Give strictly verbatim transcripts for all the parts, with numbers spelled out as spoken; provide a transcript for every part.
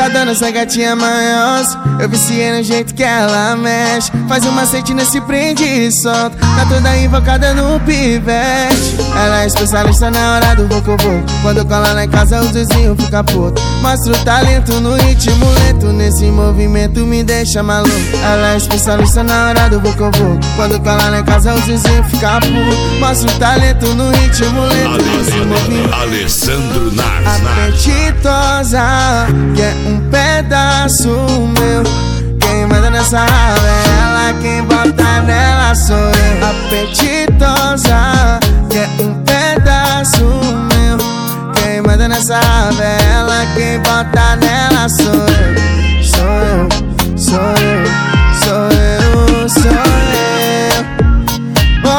brisada nessa gatinha manhosa. Eu viciei no jeito que ela mexe. Faz um macete nesse prende e solta. Tá toda invocada no pivete. Ela é especialista na hora do voco-voco. Quando cola lá em casa os vizinhos ficam putos. Mostra o talento no ritmo lento. Nesse movimento me deixa maluco. Ela é especialista na hora do voco-voco. Quando cola lá em casa os vizinhos ficam putos. Mostra o talento no ritmo lento. Nesse movimento Alessandro Nas. Apetitosa, quer um pedaço meu. Quem manda nessa raba é ela, quem bota nela sou eu. Apetitosa, quer um pedaço meu. Quem manda nessa raba é ela, quem bota nela sou eu. Sou eu, sou eu, sou eu, sou eu. Oh,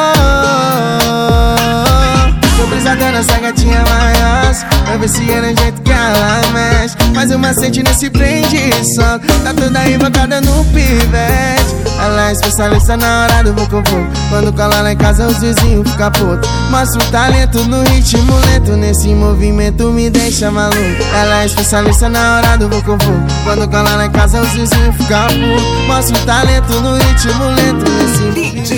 tô brisada nessa gatinha manhosa. Eu viciei no jeito que ela mexe. Faz um macete nesse prende e solta. Tá toda invocada no pivete. Ela é especialista na hora do voco-voco. Quando cola lá em casa os vizinhos ficam putos. Mostra o talento no ritmo lento. Nesse movimento me deixa maluco. Ela é especialista na hora do voco-voco. Quando cola lá em casa os vizinhos ficam putos. Mostra o talento no ritmo lento. Nesse movimento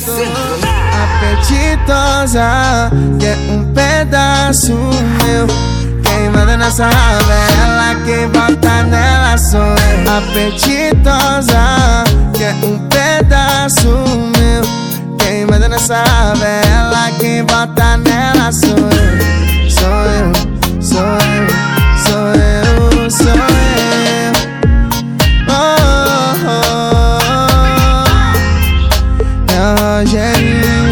apetitosa, quer um pedaço meu. Quem manda nessa raba é ela, quem bota nela sou eu. Apetitosa, quer um pedaço meu. Quem manda nessa raba é ela, quem bota nela sou eu. Sou eu, sou eu, sou eu, sou eu. Oh, oh, oh. É o Rogerinho.